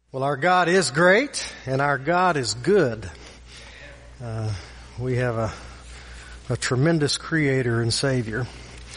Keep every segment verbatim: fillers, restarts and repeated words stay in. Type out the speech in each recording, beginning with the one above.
Well, our God is great, and our God is good. Uh, we have a, a tremendous Creator and Savior.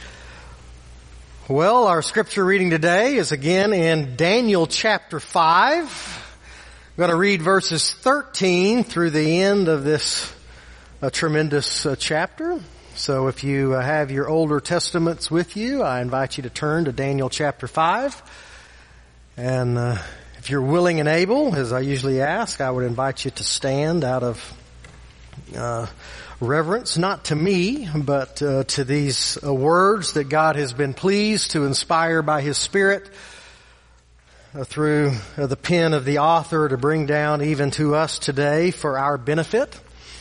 Well, our scripture reading today is again in Daniel chapter five. I'm going to read verses thirteen through the end of this uh, tremendous uh, chapter. So if you uh, have your older testaments with you, I invite you to turn to Daniel chapter five. And uh, if you're willing and able, as I usually ask, I would invite you to stand out of uh, reverence, not to me, but uh, to these uh, words that God has been pleased to inspire by His Spirit uh, through uh, the pen of the author to bring down even to us today for our benefit.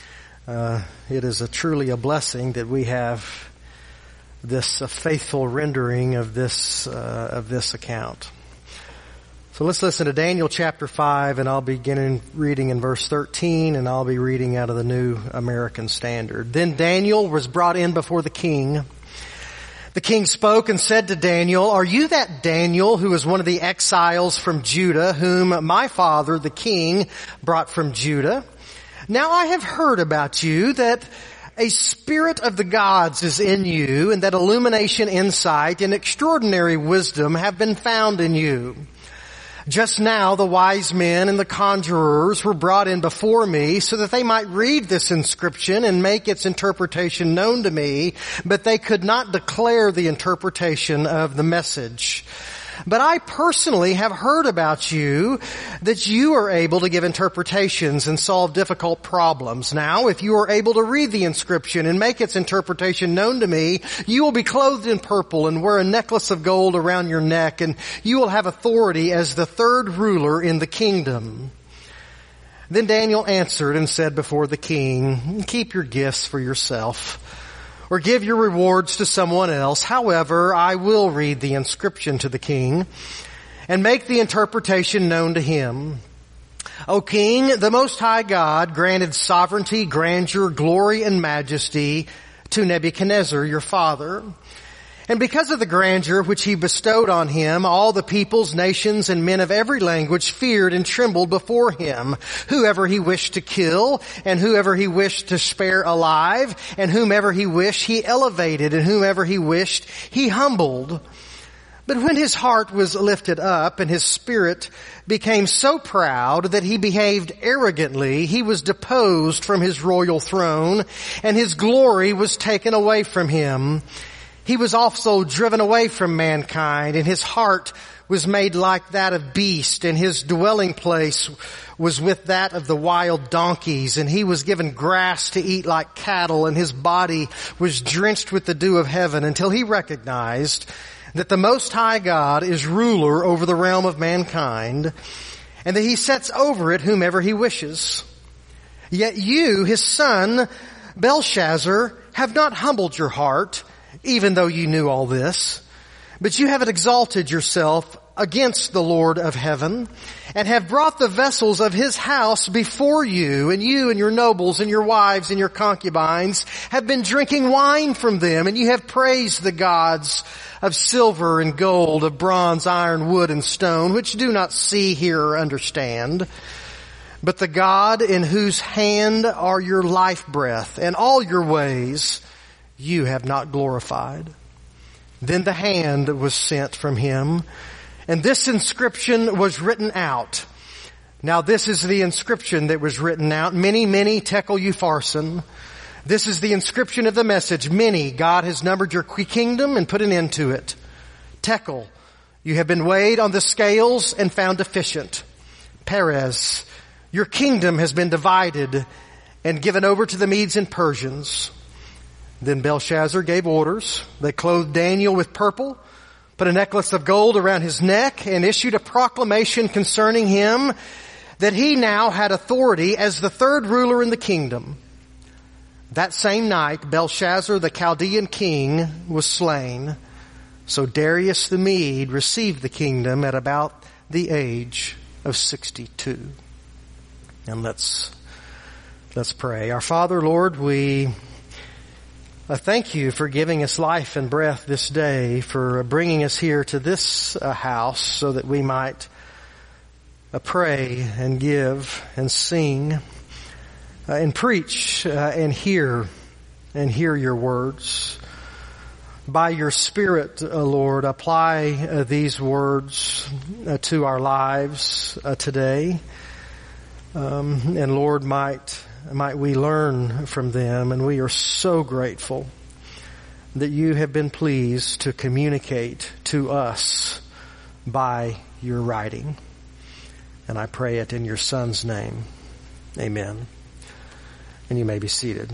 Uh, it is a truly a blessing that we have this uh, faithful rendering of this uh, of this account. So let's listen to Daniel chapter five, and I'll begin reading in verse thirteen, and I'll be reading out of the New American Standard. Then Daniel was brought in before the king. The king spoke and said to Daniel, "Are you that Daniel who is one of the exiles from Judah, whom my father, the king, brought from Judah? Now I have heard about you that a spirit of the gods is in you, and that illumination, insight, and extraordinary wisdom have been found in you. Just now the wise men and the conjurers were brought in before me so that they might read this inscription and make its interpretation known to me, but they could not declare the interpretation of the message. But I personally have heard about you, that you are able to give interpretations and solve difficult problems. Now, if you are able to read the inscription and make its interpretation known to me, you will be clothed in purple and wear a necklace of gold around your neck, and you will have authority as the third ruler in the kingdom." Then Daniel answered and said before the king, "Keep your gifts for yourself, or give your rewards to someone else. However, I will read the inscription to the king and make the interpretation known to him. O king, the Most High God granted sovereignty, grandeur, glory, and majesty to Nebuchadnezzar, your father. And because of the grandeur which he bestowed on him, all the peoples, nations, and men of every language feared and trembled before him. Whoever he wished to kill, and whoever he wished to spare alive, and whomever he wished he elevated, and whomever he wished he humbled. But when his heart was lifted up, and his spirit became so proud that he behaved arrogantly, he was deposed from his royal throne, and his glory was taken away from him. He was also driven away from mankind, and his heart was made like that of beast, and his dwelling place was with that of the wild donkeys, and he was given grass to eat like cattle, and his body was drenched with the dew of heaven, until he recognized that the Most High God is ruler over the realm of mankind, and that he sets over it whomever he wishes. Yet you, his son, Belshazzar, have not humbled your heart, even though you knew all this, but you have exalted yourself against the Lord of heaven, and have brought the vessels of his house before you, and you and your nobles and your wives and your concubines have been drinking wine from them, and you have praised the gods of silver and gold, of bronze, iron, wood, and stone, which do not see, hear, or understand. But the God in whose hand are your life breath, and all your ways you have not glorified." Then the hand was sent from him, and this inscription was written out. Now this is the inscription that was written out. Many, many, tekel upharsin. This is the inscription of the message. Many, God has numbered your kingdom and put an end to it. Tekel, you have been weighed on the scales and found deficient. Peres, your kingdom has been divided and given over to the Medes and Persians. Then Belshazzar gave orders. They clothed Daniel with purple, put a necklace of gold around his neck, and issued a proclamation concerning him that he now had authority as the third ruler in the kingdom. That same night, Belshazzar, the Chaldean king, was slain. So Darius the Mede received the kingdom at about the age of sixty-two. And let's, let's pray. Our Father, Lord, we Uh, thank you for giving us life and breath this day, for bringing us here to this uh, house so that we might uh, pray and give and sing uh, and preach uh, and hear and hear your words. By your Spirit, uh, Lord, apply uh, these words uh, to our lives uh, today. Um, and Lord, might might we learn from them. And we are so grateful that you have been pleased to communicate to us by your writing. And I pray it in your Son's name. Amen. And you may be seated.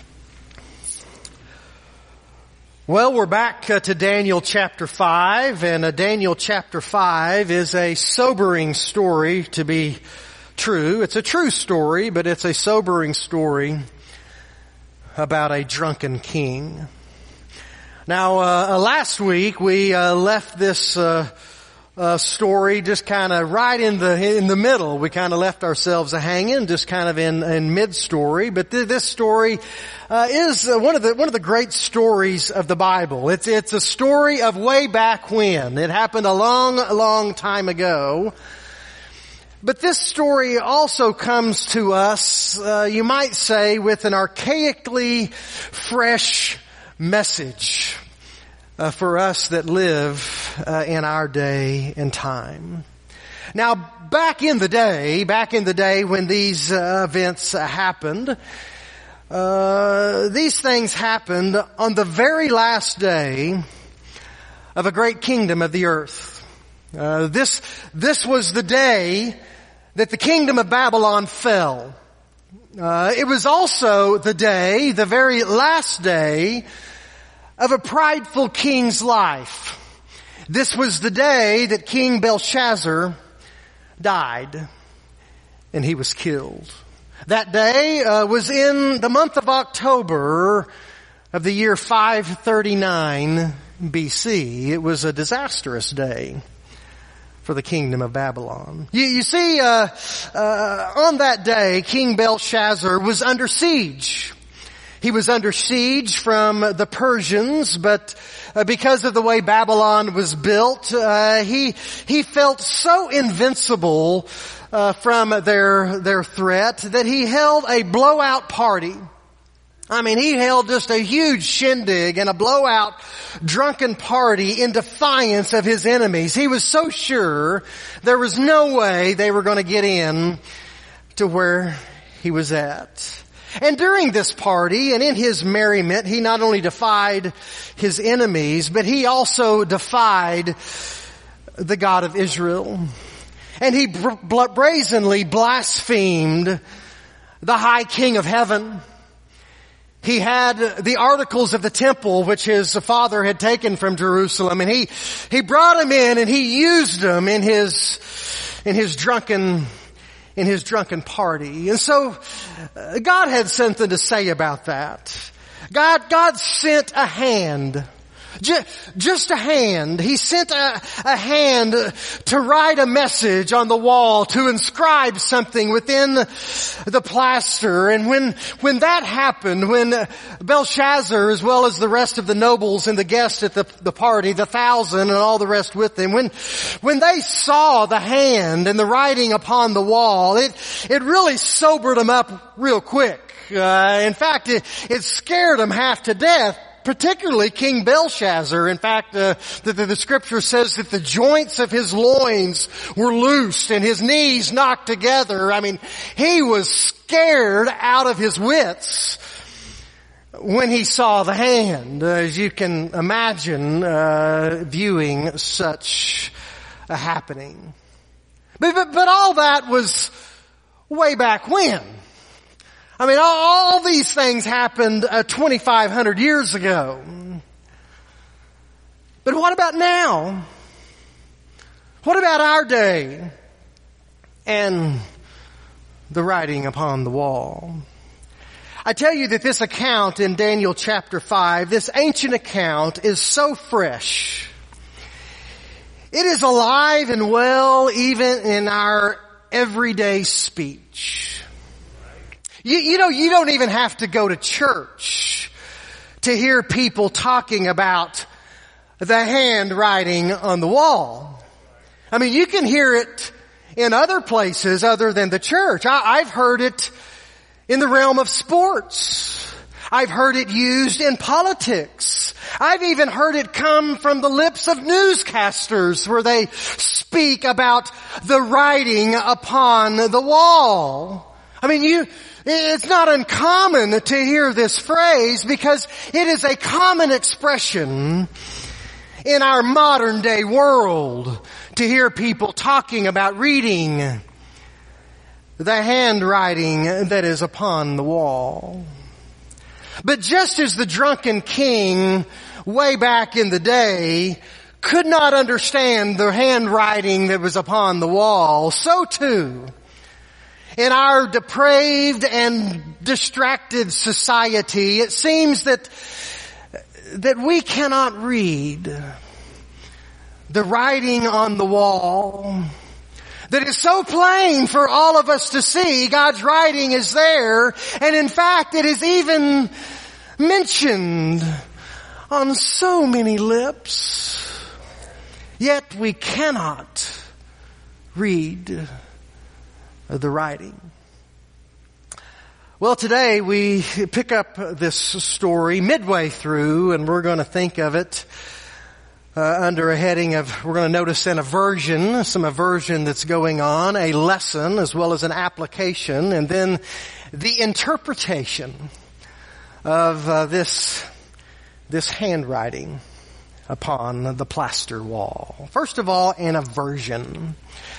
Well, we're back uh, to Daniel chapter five, and uh, Daniel chapter five is a sobering story to be true. It's a true story, but it's a sobering story about a drunken king. Now, uh, last week we uh, left this uh, uh, story just kind of right in the in the middle. We kind of left ourselves a hanging, just kind of in, in mid-story. But th- this story uh, is uh, one of the one of the great stories of the Bible. It's it's a story of way back when. It happened a long, long time ago. But this story also comes to us, uh, you might say, with an archaically fresh message uh, for us that live uh, in our day and time. Now, back in the day, back in the day when these uh, events uh, happened, uh, these things happened on the very last day of a great kingdom of the earth. Uh, this, this was the day that the kingdom of Babylon fell. Uh, it was also the day, the very last day of a prideful king's life. This was the day that King Belshazzar died, and he was killed. That day uh, was in the month of October of the year five thirty-nine B C. It was a disastrous day for the kingdom of Babylon. You, you see, uh, uh, on that day, King Belshazzar was under siege. He was under siege from the Persians, but uh, because of the way Babylon was built, uh, he he felt so invincible uh, from their their threat that he held a blowout party. I mean, he held just a huge shindig and a blowout drunken party in defiance of his enemies. He was so sure there was no way they were going to get in to where he was at. And during this party and in his merriment, he not only defied his enemies, but he also defied the God of Israel. And he bra- brazenly blasphemed the high King of heaven. He had the articles of the temple, which his father had taken from Jerusalem, and he, he brought them in and he used them in his, in his drunken, in his drunken party. And so, uh, God had something to say about that. God, God sent a hand. Just, just a hand. He sent a, a hand to write a message on the wall, to inscribe something within the plaster. And when, when that happened, when Belshazzar, as well as the rest of the nobles and the guests at the, the party, the thousand and all the rest with them, when, when they saw the hand and the writing upon the wall, it, it really sobered them up real quick. Uh, in fact, it, it scared them half to death. Particularly King Belshazzar. In fact, uh, the, the, the scripture says that the joints of his loins were loosed and his knees knocked together. I mean, he was scared out of his wits when he saw the hand, as you can imagine, uh, viewing such a happening. But, but, but all that was way back when. I mean, all, all these things happened uh, twenty-five hundred years ago. But what about now? What about our day and the writing upon the wall? I tell you that this account in Daniel chapter five, this ancient account, is so fresh. It is alive and well even in our everyday speech. You, you know, you don't even have to go to church to hear people talking about the handwriting on the wall. I mean, you can hear it in other places other than the church. I, I've heard it in the realm of sports. I've heard it used in politics. I've even heard it come from the lips of newscasters where they speak about the writing upon the wall. I mean, you, it's not uncommon to hear this phrase because it is a common expression in our modern day world to hear people talking about reading the handwriting that is upon the wall. But just as the drunken king way back in the day could not understand the handwriting that was upon the wall, so too in our depraved and distracted society, it seems that that we cannot read the writing on the wall that is so plain for all of us to see. God's writing is there, and in fact it is even mentioned on so many lips. Yet we cannot read the writing. Well, today we pick up this story midway through, and we're going to think of it uh, under a heading of, we're going to notice an aversion, some aversion that's going on, a lesson as well as an application, and then the interpretation of uh, this this handwriting upon the plaster wall. First of all, an aversion.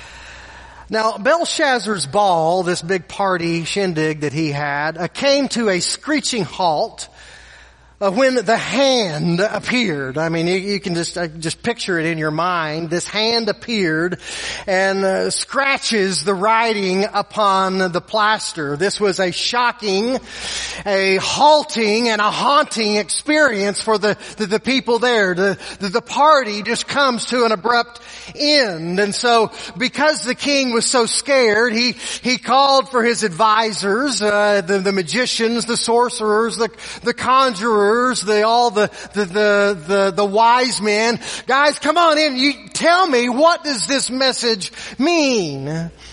Now, Belshazzar's ball, this big party shindig that he had, uh, came to a screeching halt uh, when the hand appeared. I mean, you, you can just uh, just picture it in your mind. This hand appeared and uh, scratches the writing upon the plaster. This was a shocking, a halting, and a haunting experience for the the, the people there. The, the the party just comes to an abrupt end. And so because the king was so scared, he he called for his advisors, uh, the the magicians, the sorcerers, the the conjurers, the all the the the the, the wise men. Guys, come on in. You tell me, what does this message mean?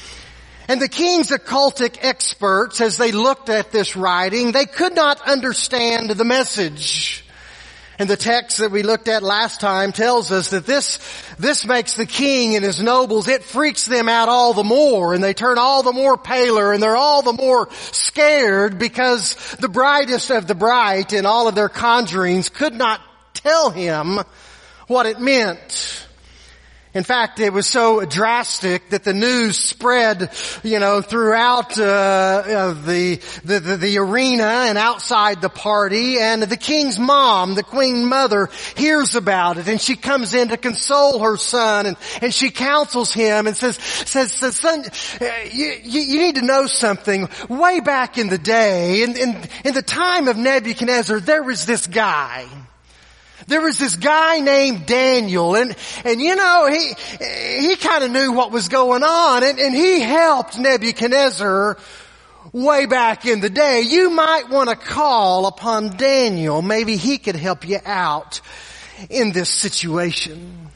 And the king's occultic experts, as they looked at this writing, they could not understand the message. And the text that we looked at last time tells us that this, this makes the king and his nobles, it freaks them out all the more, and they turn all the more paler, and they're all the more scared because the brightest of the bright in all of their conjurings could not tell him what it meant. In fact, it was so drastic that the news spread, you know, throughout uh, uh, the, the the the arena and outside the party. And the king's mom, the queen mother, hears about it, and she comes in to console her son, and and she counsels him and says says, says son, you, you you need to know something. Way back in the day, in in in the time of Nebuchadnezzar, there was this guy. There was this guy named Daniel, and, and you know, he, he kind of knew what was going on, and, and he helped Nebuchadnezzar way back in the day. You might want to call upon Daniel. Maybe he could help you out in this situation.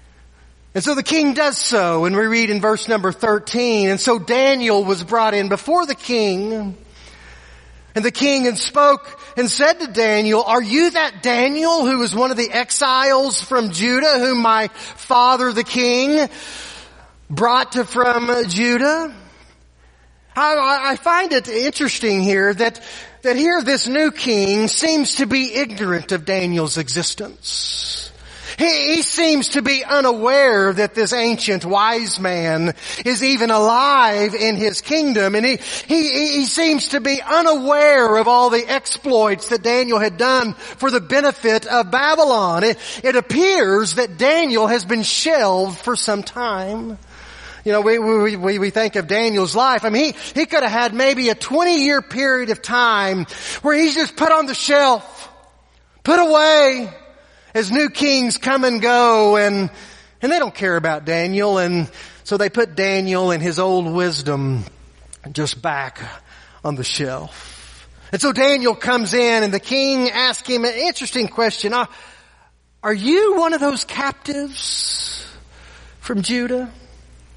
And so the king does so, and we read in verse number thirteen, and so Daniel was brought in before the king. And the king and spoke and said to Daniel, are you that Daniel who was one of the exiles from Judah, whom my father the king brought to from Judah? I, I find it interesting here that, that here this new king seems to be ignorant of Daniel's existence. He, he seems to be unaware that this ancient wise man is even alive in his kingdom. And he, he, he seems to be unaware of all the exploits that Daniel had done for the benefit of Babylon. It, it appears that Daniel has been shelved for some time. You know, we, we, we, we think of Daniel's life. I mean, he, he could have had maybe a twenty year period of time where he's just put on the shelf, put away, as new kings come and go, and and they don't care about Daniel, and so they put Daniel and his old wisdom just back on the shelf. And so Daniel comes in, and the king asks him an interesting question. Are, are you one of those captives from Judah?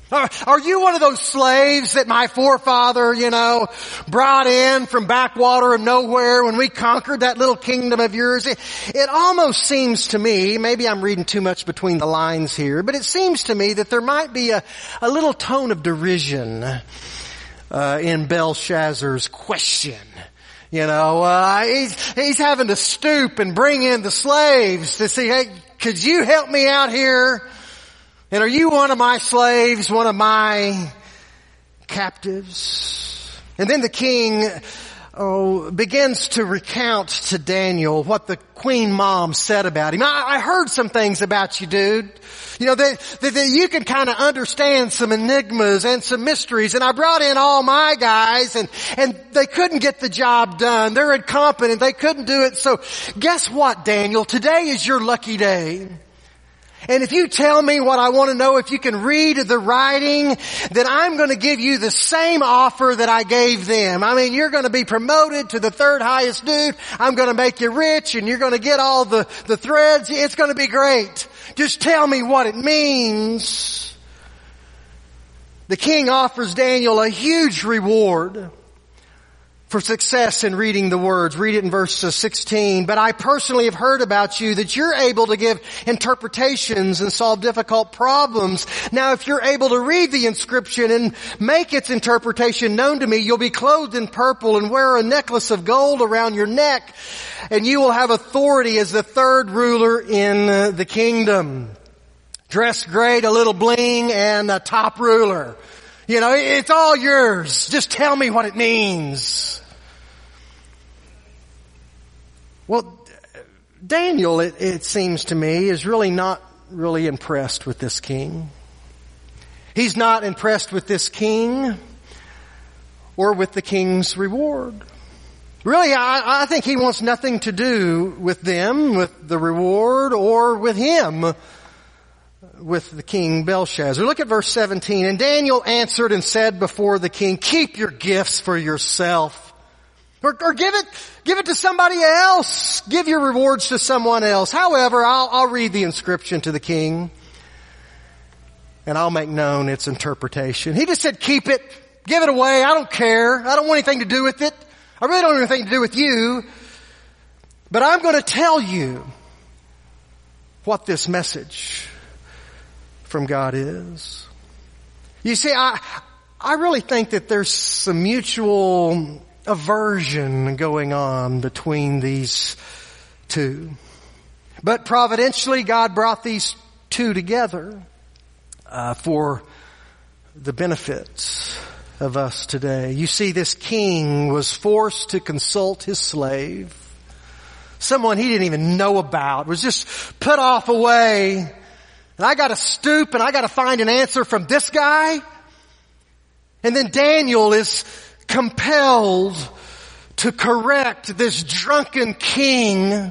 Are, are you one of those slaves that my forefather, you know, brought in from backwater of nowhere when we conquered that little kingdom of yours? It, it almost seems to me, maybe I'm reading too much between the lines here, but it seems to me that there might be a, a little tone of derision uh, in Belshazzar's question. You know, uh, he's, he's having to stoop and bring in the slaves to see, hey, could you help me out here? And are you one of my slaves, one of my captives? And then the king oh, begins to recount to Daniel what the queen mom said about him. I, I heard some things about you, dude. You know, that, that, that you can kind of understand some enigmas and some mysteries. And I brought in all my guys and, and they couldn't get the job done. They're incompetent. They couldn't do it. So guess what, Daniel? Today is your lucky day. And if you tell me what I want to know, if you can read the writing, then I'm going to give you the same offer that I gave them. I mean, you're going to be promoted to the third highest dude. I'm going to make you rich and you're going to get all the, the threads. It's going to be great. Just tell me what it means. The king offers Daniel a huge reward for success in reading the words. Read it in verse sixteen. But I personally have heard about you that you're able to give interpretations and solve difficult problems. Now, if you're able to read the inscription and make its interpretation known to me, you'll be clothed in purple and wear a necklace of gold around your neck, and you will have authority as the third ruler in the kingdom. Dressed great, a little bling, and a top ruler. You know, it's all yours. Just tell me what it means. Well, Daniel, it, it seems to me, is really not really impressed with this king. He's not impressed with this king or with the king's reward. Really, I, I think he wants nothing to do with them, with the reward, or with him, with the king Belshazzar. Look at verse seventeen. And Daniel answered and said before the king, keep your gifts for yourself. Or, or give it, give it to somebody else. Give your rewards to someone else. However, I'll, I'll read the inscription to the king and I'll make known its interpretation. He just said, keep it. Give it away. I don't care. I don't want anything to do with it. I really don't have anything to do with you. But I'm going to tell you what this message from God is. You see, I, I really think that there's some mutual aversion going on between these two. But providentially, God brought these two together uh, for the benefits of us today. You see, this king was forced to consult his slave, someone he didn't even know about, was just put off away. And I got to stoop and I got to find an answer from this guy. And then Daniel is compelled to correct this drunken king.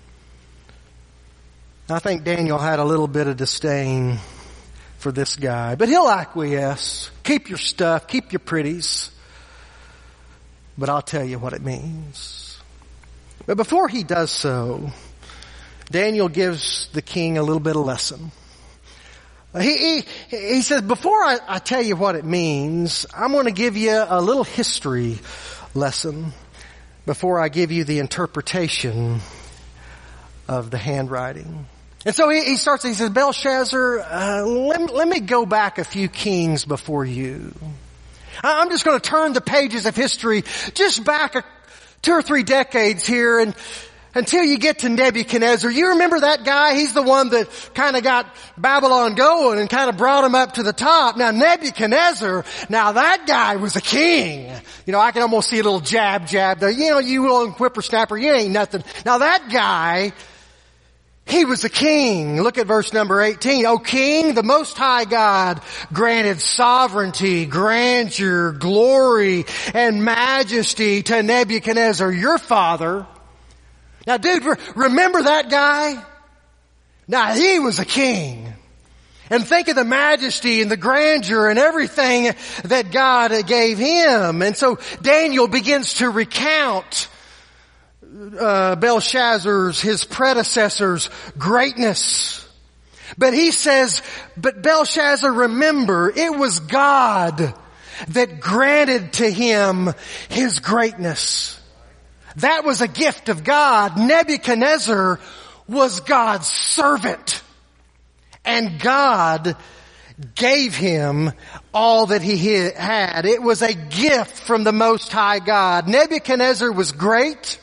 I think Daniel had a little bit of disdain for this guy, but he'll acquiesce. Keep your stuff, keep your pretties. But I'll tell you what it means. But before he does so, Daniel gives the king a little bit of lesson. He, he, he says, before I, I tell you what it means, I'm going to give you a little history lesson before I give you the interpretation of the handwriting. And so he, he starts, he says, Belshazzar, uh, let, let me go back a few kings before you. I'm just going to turn the pages of history just back a, two or three decades here and until you get to Nebuchadnezzar. You remember that guy? He's the one that kind of got Babylon going and kind of brought him up to the top. Now Nebuchadnezzar, now that guy was a king. You know, I can almost see a little jab, jab there. You know, you little whippersnapper, you ain't nothing. Now that guy, he was a king. Look at verse number eighteen. O king, the most high God granted sovereignty, grandeur, glory, and majesty to Nebuchadnezzar, your father. Now, dude, remember that guy? Now, he was a king. And think of the majesty and the grandeur and everything that God gave him. And so Daniel begins to recount uh, Belshazzar's, his predecessor's greatness. But he says, but Belshazzar, remember, it was God that granted to him his greatness. That was a gift of God. Nebuchadnezzar was God's servant. And God gave him all that he had. It was a gift from the Most High God. Nebuchadnezzar was great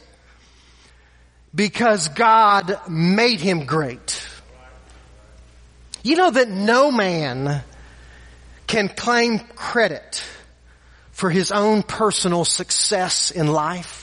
because God made him great. You know that no man can claim credit for his own personal success in life.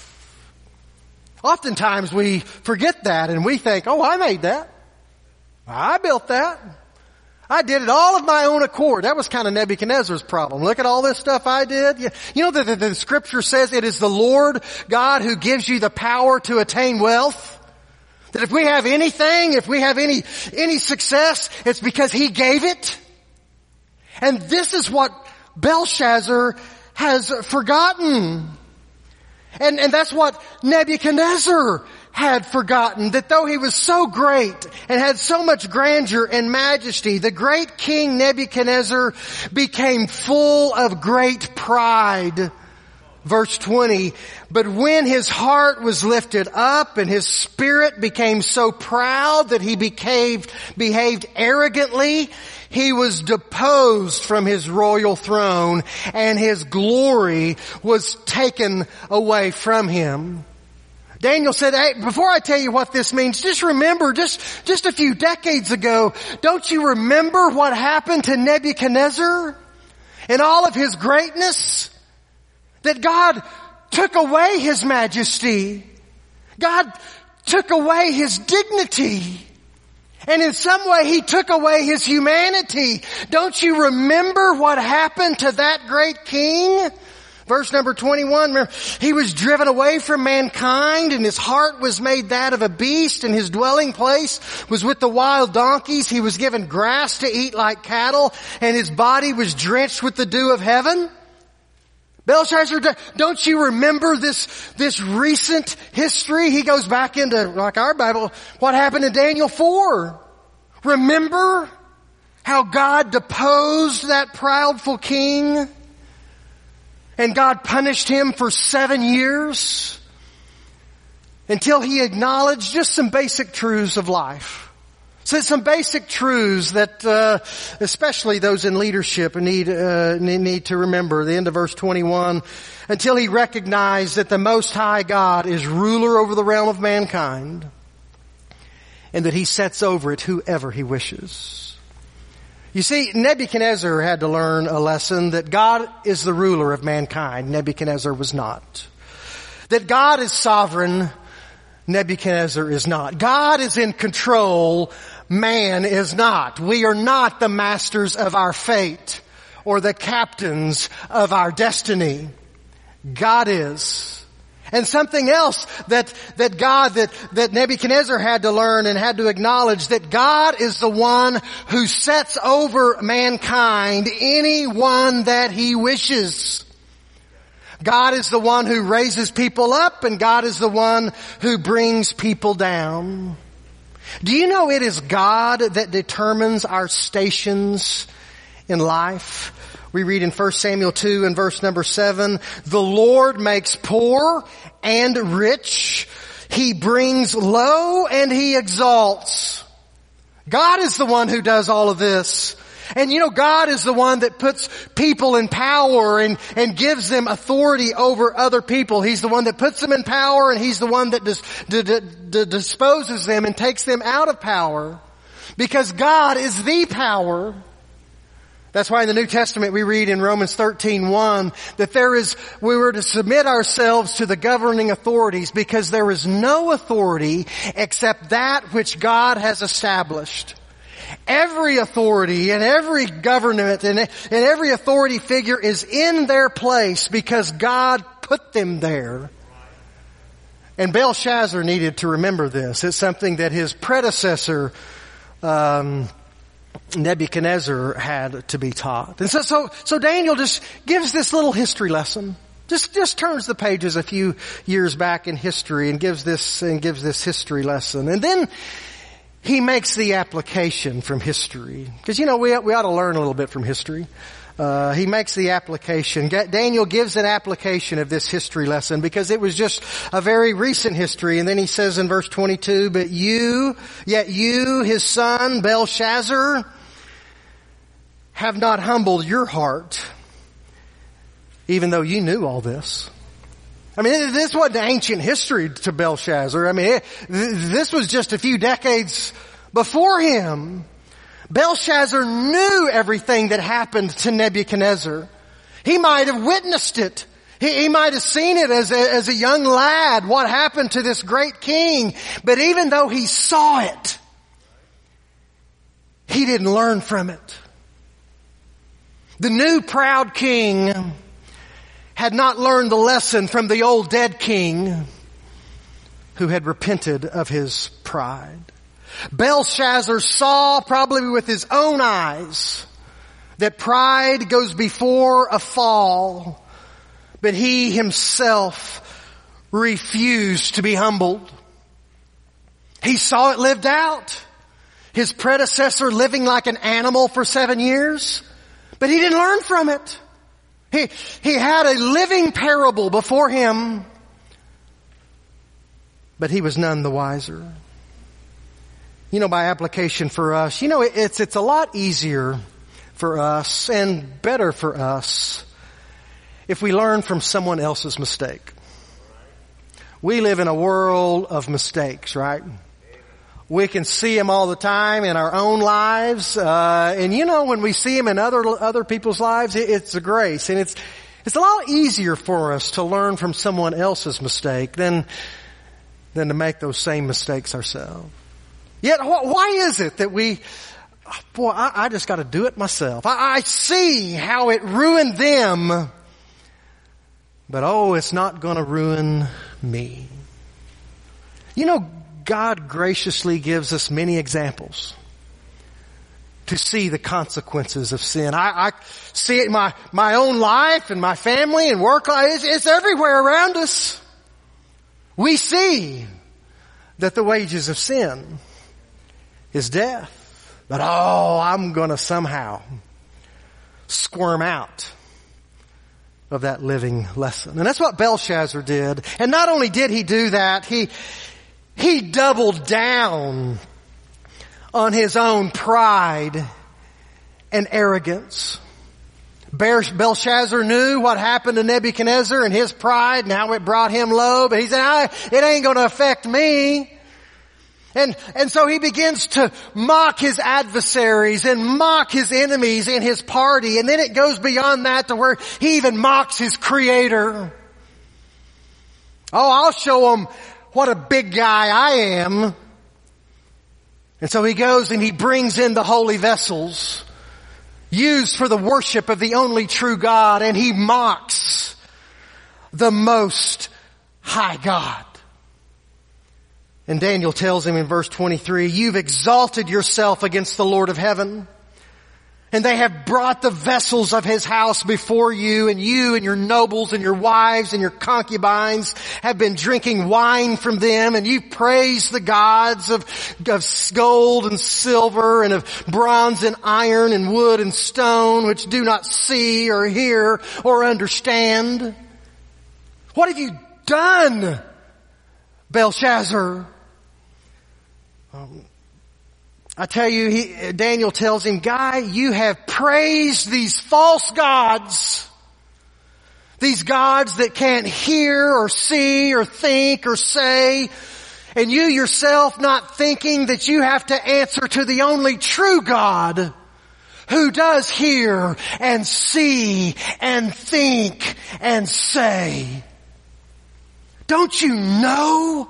Oftentimes we forget that and we think, oh, I made that. I built that. I did it all of my own accord. That was kind of Nebuchadnezzar's problem. Look at all this stuff I did. You know that the, the scripture says it is the Lord God who gives you the power to attain wealth. That if we have anything, if we have any, any success, it's because He gave it. And this is what Belshazzar has forgotten. And, and that's what Nebuchadnezzar had forgotten, that though he was so great and had so much grandeur and majesty, the great King Nebuchadnezzar became full of great pride. Verse twenty, but when his heart was lifted up and his spirit became so proud that he became, behaved arrogantly, he was deposed from his royal throne and his glory was taken away from him. Daniel said, hey, before I tell you what this means, just remember, just, just a few decades ago, don't you remember what happened to Nebuchadnezzar and all of his greatness? That God took away his majesty. God took away his dignity. And in some way he took away his humanity. Don't you remember what happened to that great king? Verse number twenty-one, remember, he was driven away from mankind and his heart was made that of a beast and his dwelling place was with the wild donkeys. He was given grass to eat like cattle and his body was drenched with the dew of heaven. Belshazzar, don't you remember this, this recent history? He goes back into, like our Bible, what happened in Daniel four. Remember how God deposed that proudful king? And God punished him for seven years until he acknowledged just some basic truths of life. So some basic truths that, uh, especially those in leadership need, uh, need to remember. The end of verse twenty-one. Until he recognized that the Most High God is ruler over the realm of mankind and that he sets over it whoever he wishes. You see, Nebuchadnezzar had to learn a lesson that God is the ruler of mankind. Nebuchadnezzar was not. That God is sovereign. Nebuchadnezzar is not. God is in control. Man is not. We are not the masters of our fate or the captains of our destiny. God is. And something else that, that God, that, that Nebuchadnezzar had to learn and had to acknowledge, that God is the one who sets over mankind anyone that he wishes. God is the one who raises people up and God is the one who brings people down. Do you know it is God that determines our stations in life? We read in First Samuel two and verse number seven, the Lord makes poor and rich. He brings low and he exalts. God is the one who does all of this. And you know, God is the one that puts people in power and, and gives them authority over other people. He's the one that puts them in power and He's the one that dis, d, d, d, disposes them and takes them out of power. Because God is the power. That's why in the New Testament we read in Romans thirteen one that there is, we were to submit ourselves to the governing authorities because there is no authority except that which God has established. Every authority and every government and, and every authority figure is in their place because God put them there. And Belshazzar needed to remember this. It's something that his predecessor, um, Nebuchadnezzar had to be taught. And so, so, so Daniel just gives this little history lesson. Just, just turns the pages a few years back in history and gives this, and gives this history lesson. And then he makes the application from history. Because, you know, we, we ought to learn a little bit from history. Uh, he makes the application. Daniel gives an application of this history lesson because it was just a very recent history. And then he says in verse twenty-two, but you, yet you, his son, Belshazzar, have not humbled your heart, even though you knew all this. I mean, this wasn't ancient history to Belshazzar. I mean, it, this was just a few decades before him. Belshazzar knew everything that happened to Nebuchadnezzar. He might have witnessed it. He, he might have seen it as a, as a young lad, what happened to this great king. But even though he saw it, he didn't learn from it. The new proud king had not learned the lesson from the old dead king who had repented of his pride. Belshazzar saw, probably with his own eyes, that pride goes before a fall, but he himself refused to be humbled. He saw it lived out. His predecessor living like an animal for seven years, but he didn't learn from it. He, he had a living parable before him, but he was none the wiser. You know, by application for us, you know, it's, it's a lot easier for us and better for us if we learn from someone else's mistake. We live in a world of mistakes, right? We can see them all the time in our own lives, uh, and you know, when we see them in other other people's lives, it, it's a grace, and it's it's a lot easier for us to learn from someone else's mistake than than to make those same mistakes ourselves. Yet, wh- why is it that we, boy, I, I just got to do it myself. I, I see how it ruined them, but oh, it's not going to ruin me. You know, God graciously gives us many examples to see the consequences of sin. I, I see it in my, my own life and my family and work life. It's, it's everywhere around us. We see that the wages of sin is death. But oh, I'm going to somehow squirm out of that living lesson. And that's what Belshazzar did. And not only did he do that, he He doubled down on his own pride and arrogance. Belshazzar knew what happened to Nebuchadnezzar and his pride and how it brought him low, but he said, I, it ain't going to affect me. And, and so he begins to mock his adversaries and mock his enemies in his party. And then it goes beyond that to where he even mocks his creator. Oh, I'll show him what a big guy I am. And so he goes and he brings in the holy vessels used for the worship of the only true God, and he mocks the most high God. And Daniel tells him in verse twenty-three, you've exalted yourself against the Lord of heaven, and they have brought the vessels of his house before you, and you and your nobles and your wives and your concubines have been drinking wine from them, and you praise the gods of, of gold and silver and of bronze and iron and wood and stone, which do not see or hear or understand. What have you done, Belshazzar? Um, I tell you, he, Daniel tells him, guy, you have praised these false gods. These gods that can't hear or see or think or say. And you yourself not thinking that you have to answer to the only true God who does hear and see and think and say. Don't you know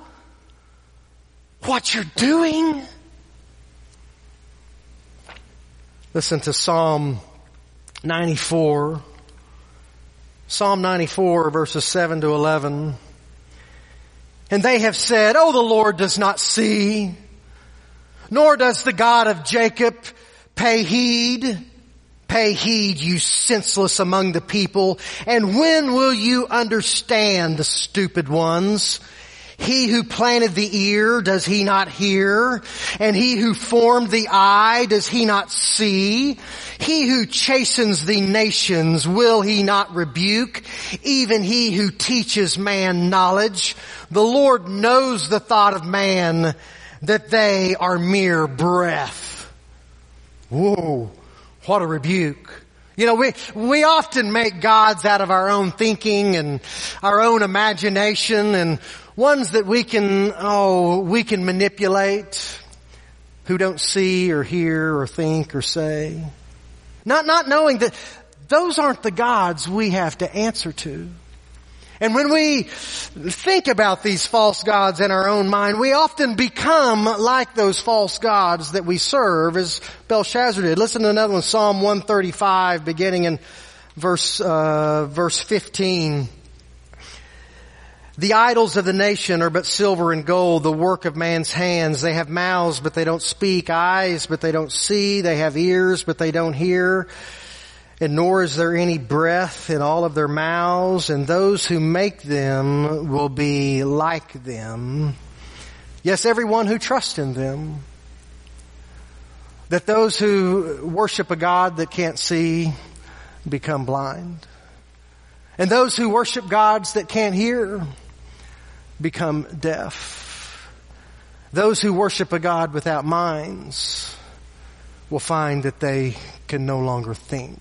what you're doing? Listen to Psalm ninety-four. Psalm ninety-four verses seven to eleven. And they have said, oh, the Lord does not see, nor does the God of Jacob pay heed. Pay heed, you senseless among the people. And when will you understand, the stupid ones? He who planted the ear, does he not hear? And he who formed the eye, does he not see? He who chastens the nations, will he not rebuke? Even he who teaches man knowledge. The Lord knows the thought of man, that they are mere breath. Whoa, what a rebuke. You know, we, we often make gods out of our own thinking and our own imagination, and ones that we can, oh, we can manipulate, who don't see or hear or think or say. Not, not knowing that those aren't the gods we have to answer to. And when we think about these false gods in our own mind, we often become like those false gods that we serve, as Belshazzar did. Listen to another one, Psalm one thirty-five, beginning in verse, uh, verse fifteen. The idols of the nation are but silver and gold, the work of man's hands. They have mouths, but they don't speak, eyes, but they don't see. They have ears, but they don't hear. And nor is there any breath in all of their mouths, and those who make them will be like them. Yes, everyone who trusts in them. That those who worship a God that can't see become blind. And those who worship gods that can't hear become deaf. Those who worship a God without minds will find that they can no longer think.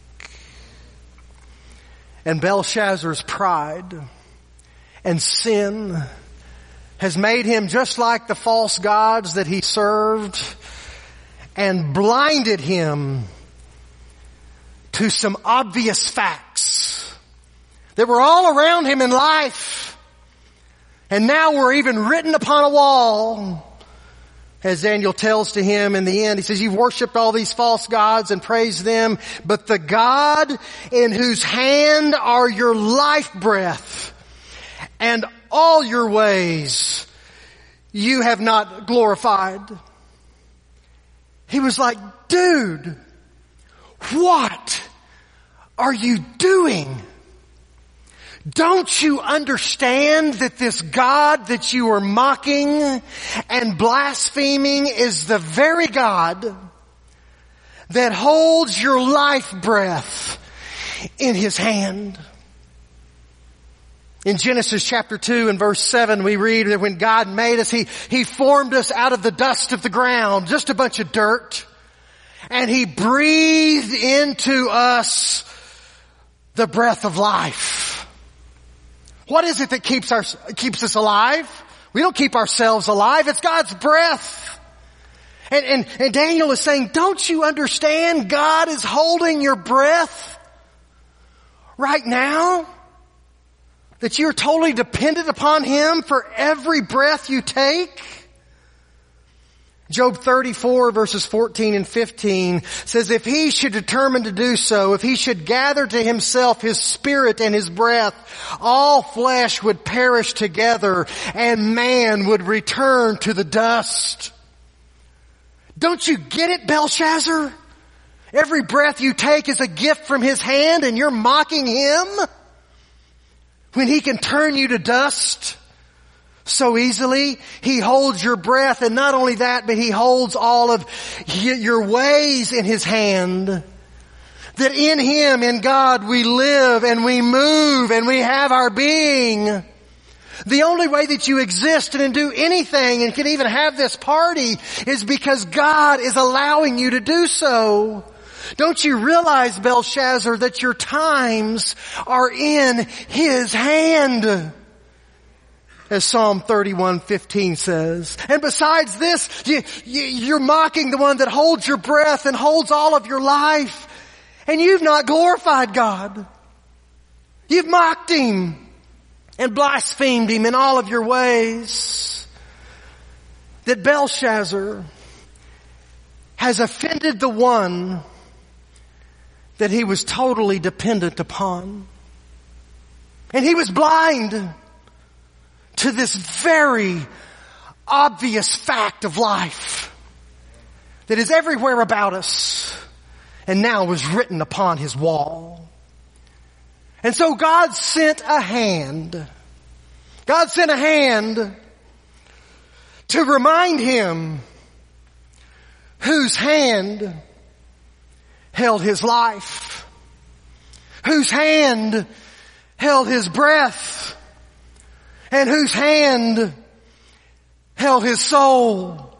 And Belshazzar's pride and sin has made him just like the false gods that he served, and blinded him to some obvious facts that were all around him in life, and now were even written upon a wall. As Daniel tells to him in the end, he says, you've worshipped all these false gods and praised them, but the God in whose hand are your life breath and all your ways you have not glorified. He was like, dude, what are you doing? Don't you understand that this God that you are mocking and blaspheming is the very God that holds your life breath in His hand? In Genesis chapter two and verse seven, we read that when God made us, He, He formed us out of the dust of the ground, just a bunch of dirt, and He breathed into us the breath of life. What is it that keeps our, keeps us alive? We don't keep ourselves alive. It's God's breath. And, and, and Daniel is saying, don't you understand? God is holding your breath right now. That you're totally dependent upon Him for every breath you take. Job thirty-four verses fourteen and fifteen says, if He should determine to do so, if He should gather to Himself His spirit and His breath, all flesh would perish together and man would return to the dust. Don't you get it, Belshazzar? Every breath you take is a gift from His hand, and you're mocking Him when He can turn you to dust so easily. He holds your breath, and not only that, but He holds all of your ways in His hand. That in Him, in God, we live and we move and we have our being. The only way that you exist and do anything and can even have this party is because God is allowing you to do so. Don't you realize, Belshazzar, that your times are in His hand? As Psalm thirty-one fifteen says. And besides this, you, you, you're mocking the one that holds your breath and holds all of your life. And you've not glorified God. You've mocked Him and blasphemed Him in all of your ways. That Belshazzar has offended the one that he was totally dependent upon. And he was blind to this very obvious fact of life that is everywhere about us and now was written upon his wall. And so God sent a hand. God sent a hand to remind him whose hand held his life, whose hand held his breath, and whose hand held his soul.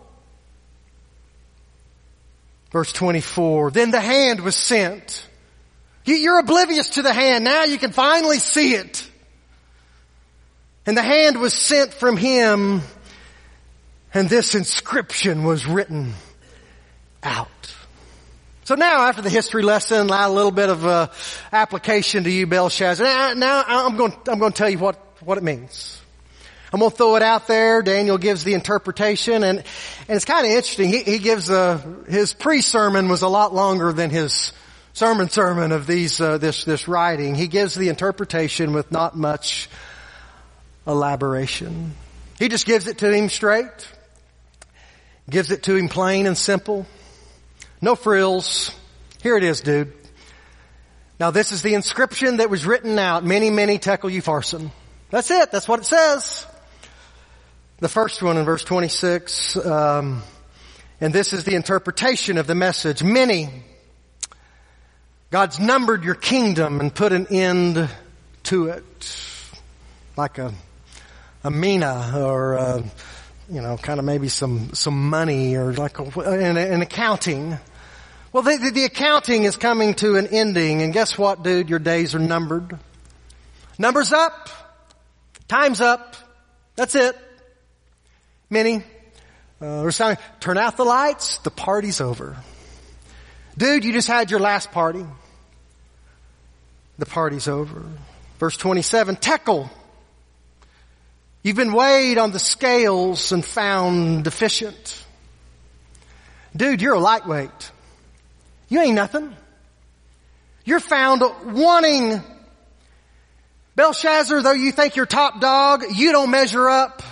Verse twenty-four, then the hand was sent. You're oblivious to the hand. Now you can finally see it. And the hand was sent from him, and this inscription was written out. So now, after the history lesson, a little bit of uh, application to you, Belshazzar. Now, now I'm going. I'm going to tell you what what it means. I'm going to throw it out there. Daniel gives the interpretation, and and it's kind of interesting. He, he gives uh, his pre-sermon was a lot longer than his sermon sermon of these uh, this this writing. He gives the interpretation with not much elaboration. He just gives it to him straight. Gives it to him plain and simple. No frills. Here it is, dude. Now this is the inscription that was written out. Many, many tekel upharsin. That's it. That's what it says. The first one in verse twenty-six. Um, and this is the interpretation of the message. Many. God's numbered your kingdom and put an end to it. Like a, a mina or a, you know, kind of maybe some, some money or like a, an, an accounting. Well, the, the, the accounting is coming to an ending, and guess what, dude? Your days are numbered. Numbers up. Time's up. That's it. Many. Uh, we're saying, turn out the lights. The party's over. Dude, you just had your last party. The party's over. Verse twenty-seven, tekel. You've been weighed on the scales and found deficient. Dude, you're a lightweight. You ain't nothing. You're found wanting. Belshazzar, though you think you're top dog, you don't measure up.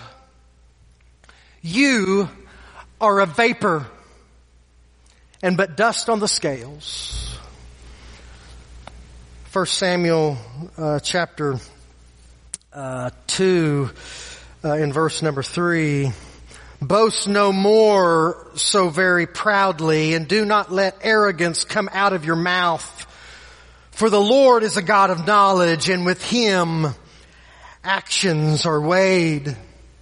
You are a vapor and but dust on the scales. First Samuel uh, chapter uh, two uh, in verse number three. Boast no more so very proudly, and do not let arrogance come out of your mouth. For the Lord is a God of knowledge, and with Him actions are weighed.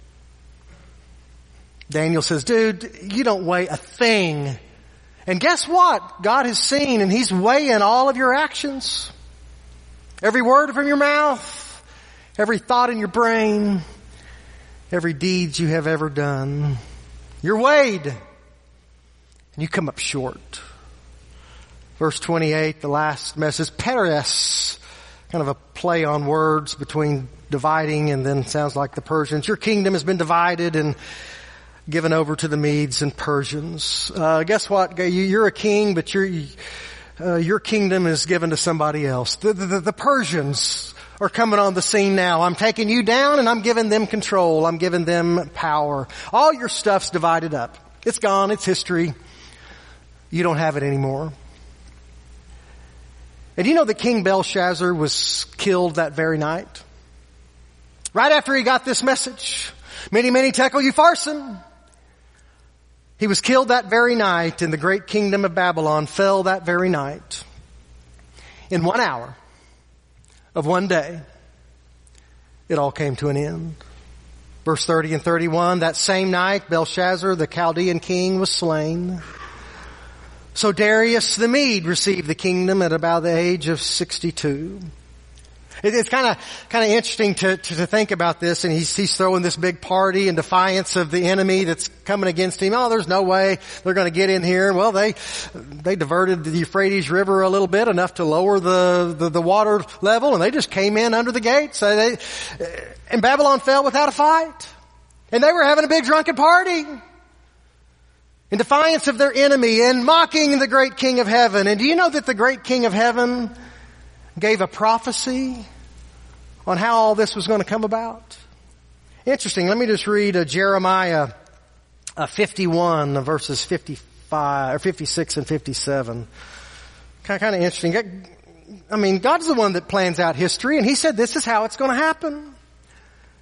Daniel says, dude, you don't weigh a thing. And guess what? God has seen, and He's weighing all of your actions. Every word from your mouth, every thought in your brain, every deed you have ever done. You're weighed, and you come up short. Verse twenty-eight, the last message, Peres, kind of a play on words between dividing and then sounds like the Persians. Your kingdom has been divided and given over to the Medes and Persians. Uh, guess what? You're a king, but your uh, your kingdom is given to somebody else. The, the, the Persians are coming on the scene now. I'm taking you down and I'm giving them control. I'm giving them power. All your stuff's divided up. It's gone. It's history. You don't have it anymore. And you know that King Belshazzar was killed that very night? Right after he got this message. Many, many tekel upharsin. He was killed that very night, and the great kingdom of Babylon fell that very night. In one hour of one day, it all came to an end. Verse thirty and thirty-one, that same night, Belshazzar, the Chaldean king, was slain. So Darius the Mede received the kingdom at about the age of sixty-two. It's kind of kind of interesting to, to to think about this, and he's he's throwing this big party in defiance of the enemy that's coming against him. Oh, there's no way they're going to get in here. Well, they they diverted the Euphrates River a little bit, enough to lower the the, the water level, and they just came in under the gates. So they, and Babylon fell without a fight, and they were having a big drunken party in defiance of their enemy and mocking the great King of Heaven. And do you know that the great King of Heaven gave a prophecy on how all this was going to come about? Interesting. Let me just read uh, Jeremiah uh, fifty-one, uh, verses fifty-five or fifty-six and fifty-seven. Kind of, kind of interesting. I mean, God's the one that plans out history, and He said this is how it's going to happen.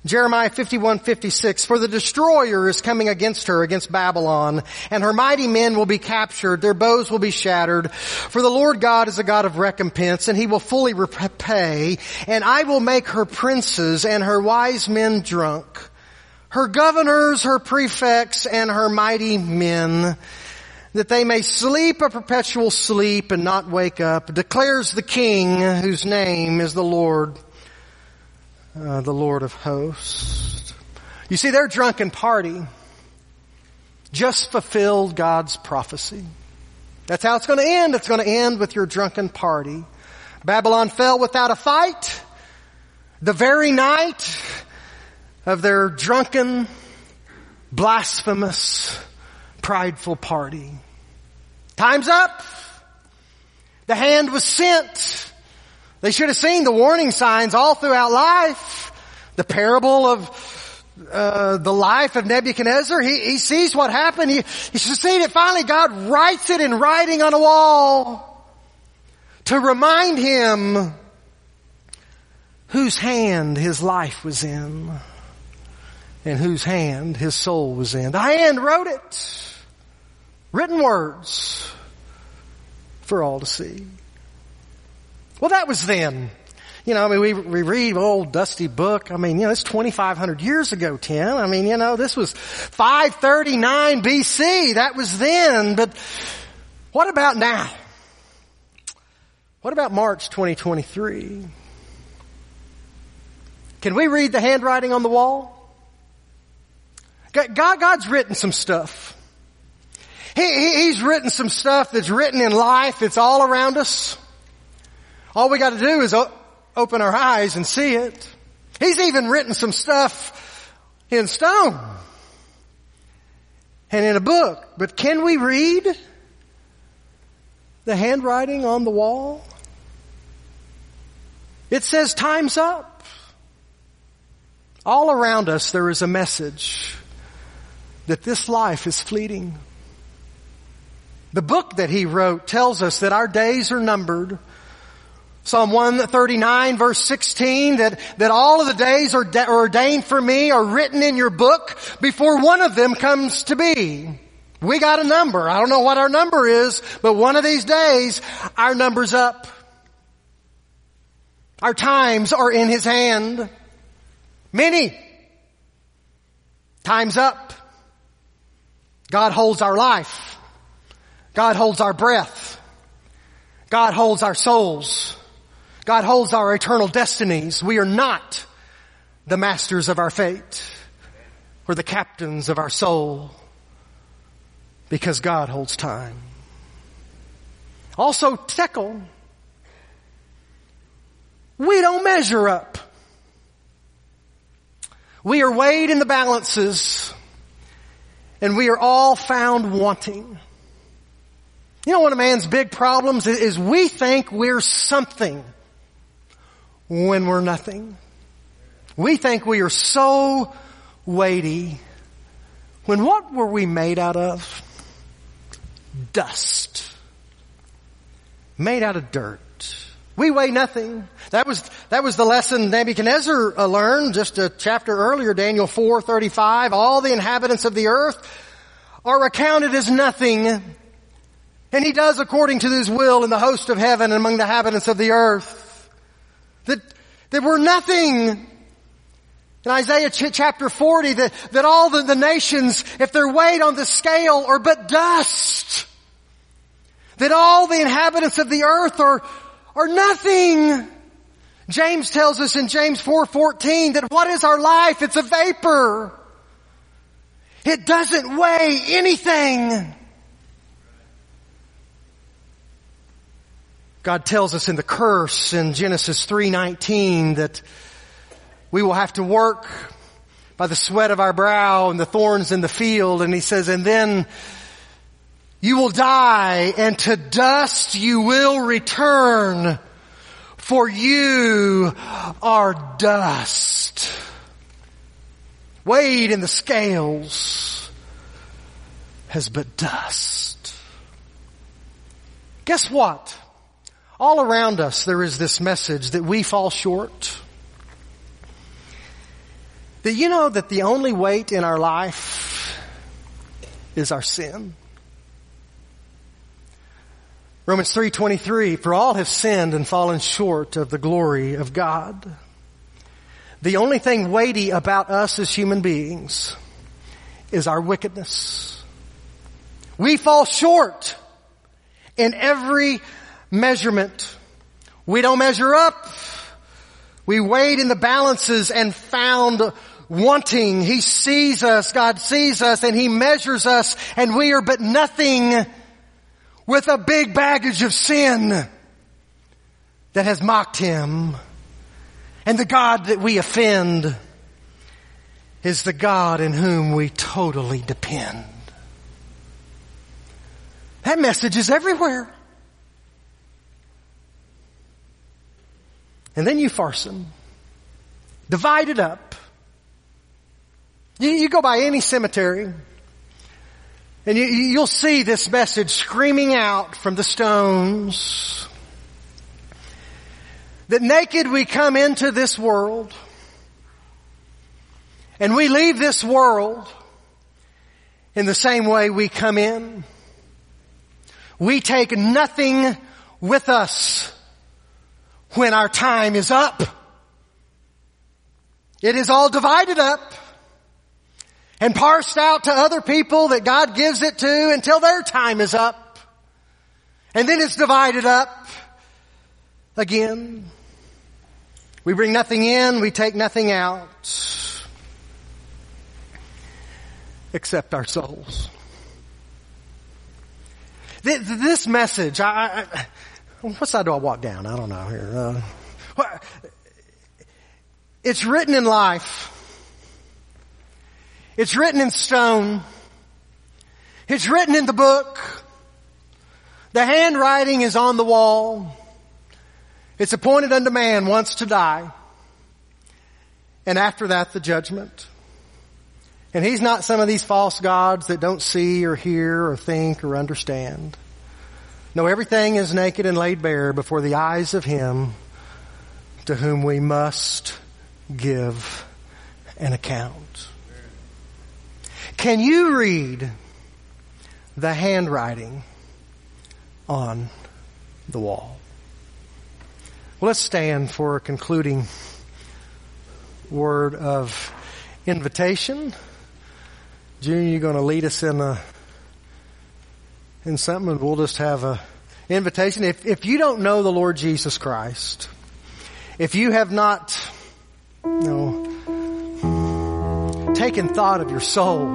Jeremiah fifty-one fifty-six, for the destroyer is coming against her, against Babylon, and her mighty men will be captured, their bows will be shattered. For the Lord God is a God of recompense, and he will fully repay, and I will make her princes and her wise men drunk, her governors, her prefects, and her mighty men, that they may sleep a perpetual sleep and not wake up, declares the King, whose name is the Lord, uh, the Lord of hosts. You see, their drunken party just fulfilled God's prophecy. That's how it's going to end. It's going to end with your drunken party. Babylon fell without a fight. The very night of their drunken, blasphemous, prideful party. Time's up. The hand was sent. They should have seen the warning signs all throughout life. The parable of uh, the life of Nebuchadnezzar. He, he sees what happened. He, he should have seen it. Finally, God writes it in writing on a wall to remind him whose hand his life was in and whose hand his soul was in. The hand wrote it. Written words for all to see. Well, that was then. You know, I mean, we, we read old dusty book. I mean, you know, it's twenty-five hundred years ago, Tim. I mean, you know, this was five thirty-nine B C. That was then. But what about now? What about March twenty twenty-three? Can we read the handwriting on the wall? God, God's written some stuff. He, he, he's written some stuff that's written in life. It's all around us. All we got to do is o- open our eyes and see it. He's even written some stuff in stone and in a book. But can we read the handwriting on the wall? It says time's up. All around us there is a message that this life is fleeting. The book that he wrote tells us that our days are numbered. Psalm one thirty-nine verse sixteen, that, that all of the days are de- ordained for me are written in your book before one of them comes to be. We got a number. I don't know what our number is, but one of these days, our number's up. Our times are in his hand. Many. Time's up. God holds our life. God holds our breath. God holds our souls. God holds our eternal destinies. We are not the masters of our fate. We're the captains of our soul because God holds time. Also, tekel. We don't measure up. We are weighed in the balances and we are all found wanting. You know, one of man's big problems is we think we're something when we're nothing. We think we are so weighty when what were we made out of? Dust. Made out of dirt. We weigh nothing. That was, that was the lesson Nebuchadnezzar uh, learned just a chapter earlier, Daniel four thirty-five. All the inhabitants of the earth are accounted as nothing. And he does according to his will in the host of heaven and among the inhabitants of the earth. That, that we're nothing. In Isaiah ch- chapter forty, that, that all the, the nations, if they're weighed on the scale, are but dust. That all the inhabitants of the earth are, are nothing. James tells us in James four fourteen that what is our life? It's a vapor. It doesn't weigh anything. God tells us in the curse in Genesis three nineteen that we will have to work by the sweat of our brow and the thorns in the field. And he says, and then you will die and to dust you will return, for you are dust. Weighed in the scales as but dust. Guess what? All around us there is this message that we fall short. Do you know that the only weight in our life is our sin? Romans three twenty-three, for all have sinned and fallen short of the glory of God. The only thing weighty about us as human beings is our wickedness. We fall short in every measurement. We don't measure up. We weighed in the balances and found wanting. He sees us, God sees us, and He measures us, and we are but nothing with a big baggage of sin that has mocked Him. And the God that we offend is the God in whom we totally depend. That message is everywhere. And then you farce them. Divide it up. You, you go by any cemetery and you, you'll see this message screaming out from the stones that naked we come into this world and we leave this world in the same way we come in. We take nothing with us when our time is up. It is all divided up and parsed out to other people that God gives it to until their time is up. And then it's divided up again. We bring nothing in, we take nothing out, except our souls. This message, I, I, what side do I walk down? I don't know here. Uh, what, it's written in life. It's written in stone. It's written in the book. The handwriting is on the wall. It's appointed unto man once to die. And after that, the judgment. And He's not some of these false gods that don't see or hear or think or understand. No, everything is naked and laid bare before the eyes of Him to whom we must give an account. Can you read the handwriting on the wall? Well, let's stand for a concluding word of invitation. Junior, you're going to lead us in a in something, and we'll just have a invitation. If if you don't know the Lord Jesus Christ, if you have not, you know, taken thought of your soul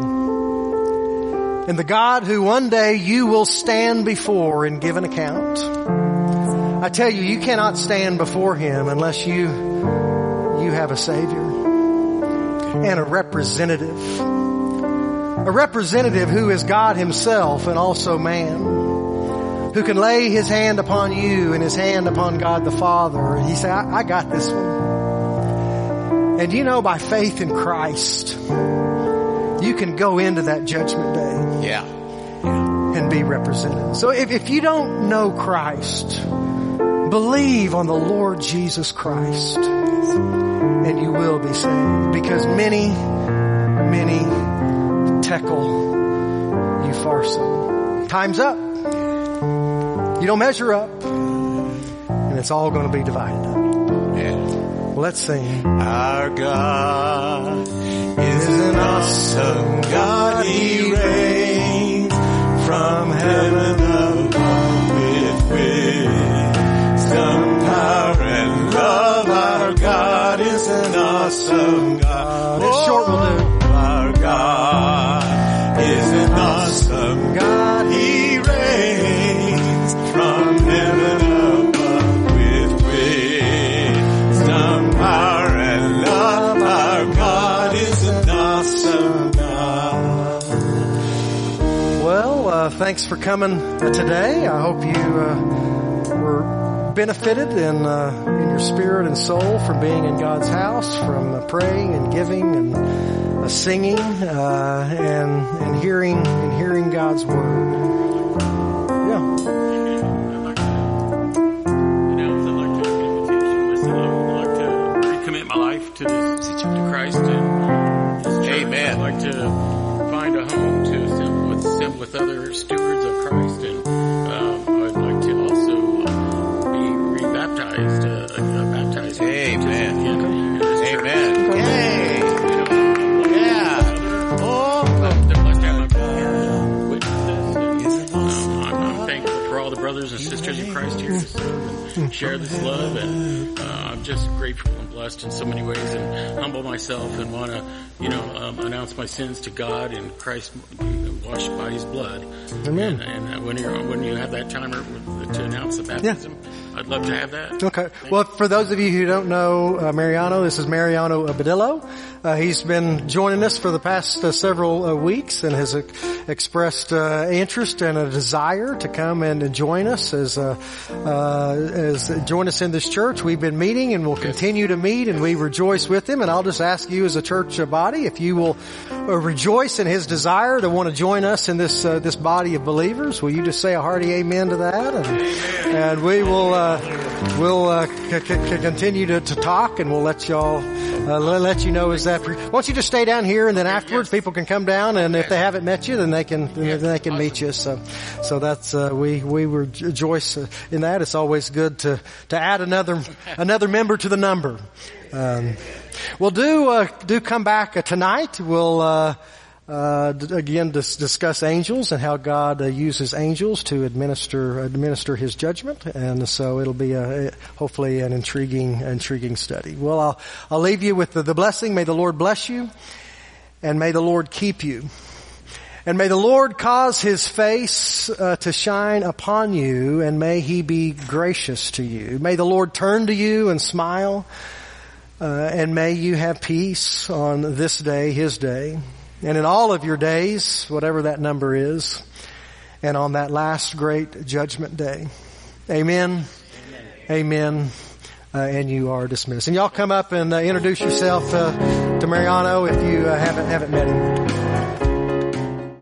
and the God who one day you will stand before and give an account, I tell you, you cannot stand before Him unless you you have a Savior and a representative. A representative who is God Himself and also man, who can lay His hand upon you and His hand upon God the Father. And He say, I, I got this one. And you know, by faith in Christ, you can go into that judgment day. Yeah. Yeah. And be represented. So if, if you don't know Christ, believe on the Lord Jesus Christ and you will be saved. Because many, many tekel you farson. Time's up. You don't measure up. And it's all going to be divided up. Yeah. Well, let's sing. Our God is an awesome God. He reigns from heaven above with wisdom, power, and love. Our God is an awesome God. It's short, we'll do. Our God is an awesome God. He reigns from heaven above with wisdom, power, and love. Our God is an awesome God. Well, uh, thanks for coming today. I hope you uh, were benefited in uh, in your spirit and soul from being in God's house, from uh, praying and giving and uh, singing uh, and and hearing and hearing God's word. Yeah. You know, I'd like to make an invitation. Listen, I would like to recommit my life to this to Christ and to find a home to assemble with, assemble with other stewards of Christ, and um, I'd like to also uh, be rebaptized, uh, uh, baptized. Amen. In, in this church. Amen. Yay. Yeah. Oh. They're blessed to have my witnesses. Um, I'm, I'm thankful for all the brothers and sisters in Christ here to serve and share this love, and uh, I'm just grateful and blessed in so many ways, and humble myself and want to, you know, um, announce my sins to God and Christ washed by His blood. Amen. And, and uh, when you when you have that time to announce the baptism, yeah. I'd love to have that. Okay. Well, for those of you who don't know uh, Mariano, this is Mariano Abadillo. Uh, he's been joining us for the past uh, several uh, weeks and has uh, expressed uh, interest and a desire to come and join us as uh, uh, as join us in this church. We've been meeting and we'll continue to meet, and we rejoice with him. And I'll just ask you as a church body if you will uh, rejoice in his desire to want to join us in this uh, this body of believers. Will you just say a hearty amen to that? And, and we will uh, we'll uh, c- c- continue to, to talk, and we'll let y'all uh, let you know as that. Why don't you just stay down here, and then afterwards yes. people can come down, and if they haven't met you, then they can then yes. they can awesome. meet you. So so that's uh, we we rejoice in that. It's always good to to add another another member to the number. Um, we'll do uh, do come back uh, tonight. We'll uh, uh, d- again dis- discuss angels and how God uh, uses angels to administer administer His judgment, and so it'll be a, hopefully an intriguing intriguing study. Well, I'll I'll leave you with the, the blessing. May the Lord bless you, and may the Lord keep you. And may the Lord cause His face uh, to shine upon you, and may He be gracious to you. May the Lord turn to you and smile, uh, and may you have peace on this day, His day, and in all of your days, whatever that number is, and on that last great judgment day. Amen. Amen. Amen. Uh, and you are dismissed. And y'all come up and uh, introduce yourself uh, to Mariano if you uh, haven't haven't met him.